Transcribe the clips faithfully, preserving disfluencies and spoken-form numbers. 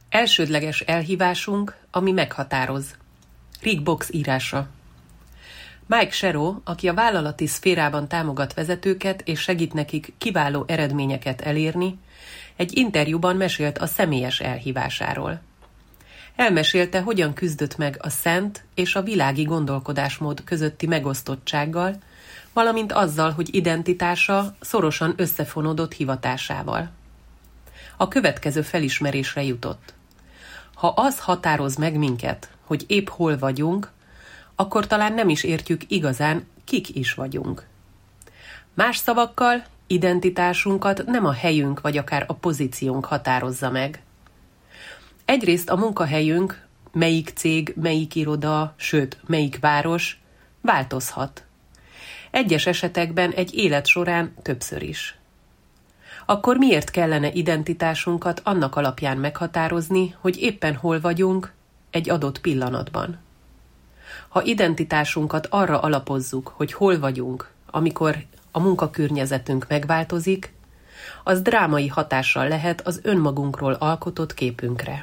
Elsődleges elhívásunk, ami meghatároz. Rick Box írása. Mike Sherrow, aki a vállalati szférában támogat vezetőket és segít nekik kiváló eredményeket elérni, egy interjúban mesélt a személyes elhívásáról. Elmesélte, hogyan küzdött meg a szent és a világi gondolkodásmód közötti megosztottsággal, valamint azzal, hogy identitása szorosan összefonódott hivatásával. A következő felismerésre jutott. Ha az határoz meg minket, hogy épp hol vagyunk, akkor talán nem is értjük igazán, kik is vagyunk. Más szavakkal, identitásunkat nem a helyünk vagy akár a pozíciónk határozza meg. Egyrészt a munkahelyünk, melyik cég, melyik iroda, sőt, melyik város változhat. Egyes esetekben egy élet során többször is. Akkor miért kellene identitásunkat annak alapján meghatározni, hogy éppen hol vagyunk egy adott pillanatban? Ha identitásunkat arra alapozzuk, hogy hol vagyunk, amikor a munkakörnyezetünk megváltozik, az drámai hatással lehet az önmagunkról alkotott képünkre.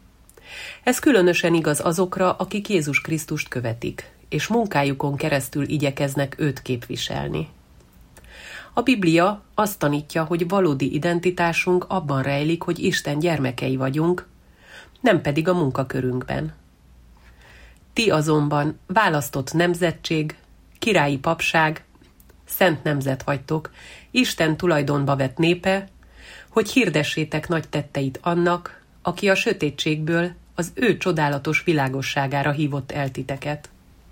Ez különösen igaz azokra, akik Jézus Krisztust követik, és munkájukon keresztül igyekeznek őt képviselni. A Biblia azt tanítja, hogy valódi identitásunk abban rejlik, hogy Isten gyermekei vagyunk, nem pedig a munkakörünkben. Ti azonban választott nemzetség, királyi papság, szent nemzet vagytok, Isten tulajdonba vett népe, hogy hirdessétek nagy tetteit annak, aki a sötétségből az ő csodálatos világosságára hívott el titeket.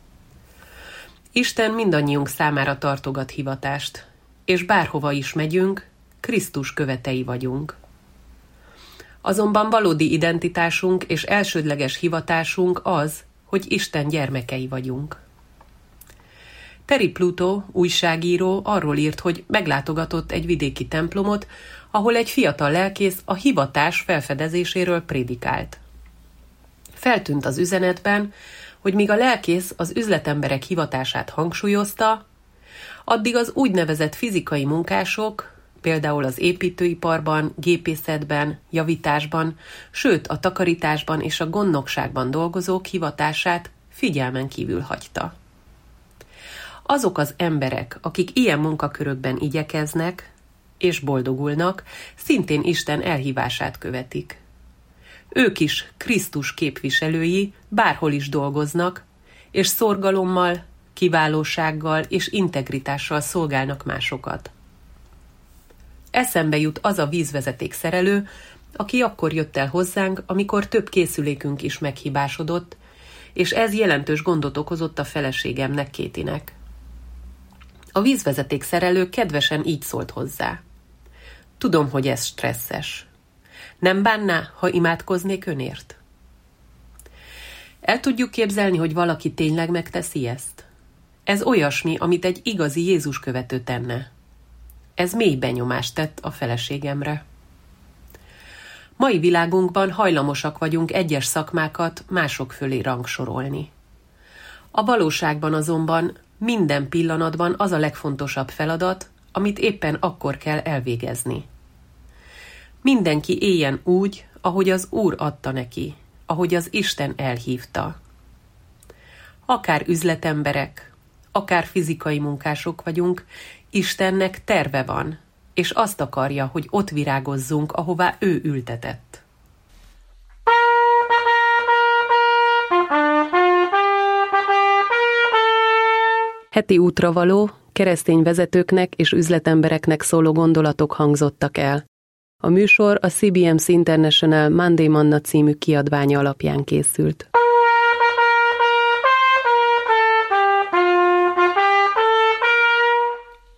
Isten mindannyiunk számára tartogat hivatást, és bárhova is megyünk, Krisztus követei vagyunk. Azonban valódi identitásunk és elsődleges hivatásunk az, hogy Isten gyermekei vagyunk. Terry Pluto, újságíró arról írt, hogy meglátogatott egy vidéki templomot, ahol egy fiatal lelkész a hivatás felfedezéséről prédikált. Feltűnt az üzenetben, hogy míg a lelkész az üzletemberek hivatását hangsúlyozta, addig az úgynevezett fizikai munkások, például az építőiparban, gépészetben, javításban, sőt a takarításban és a gondnokságban dolgozók hivatását figyelmen kívül hagyta. Azok az emberek, akik ilyen munkakörökben igyekeznek és boldogulnak, szintén Isten elhívását követik. Ők is Krisztus képviselői, bárhol is dolgoznak, és szorgalommal, kiválósággal és integritással szolgálnak másokat. Eszembe jut az a vízvezeték szerelő, aki akkor jött el hozzánk, amikor több készülékünk is meghibásodott, és ez jelentős gondot okozott a feleségemnek, Kétinek. A vízvezeték szerelő kedvesen így szólt hozzá. Tudom, hogy ez stresszes. Nem bánná, ha imádkoznék önért? El tudjuk képzelni, hogy valaki tényleg megteszi ezt? Ez olyasmi, amit egy igazi Jézus követő tenne. Ez mély benyomást tett a feleségemre. Mai világunkban hajlamosak vagyunk egyes szakmákat mások fölé rangsorolni. A valóságban azonban minden pillanatban az a legfontosabb feladat, amit éppen akkor kell elvégezni. Mindenki éljen úgy, ahogy az Úr adta neki, ahogy az Isten elhívta. Akár üzletemberek, akár fizikai munkások vagyunk, Istennek terve van, és azt akarja, hogy ott virágozzunk, ahová ő ültetett. Heti útravaló, keresztény vezetőknek és üzletembereknek szóló gondolatok hangzottak el. A műsor a cé bé em cé International Monday Manna című kiadványa alapján készült.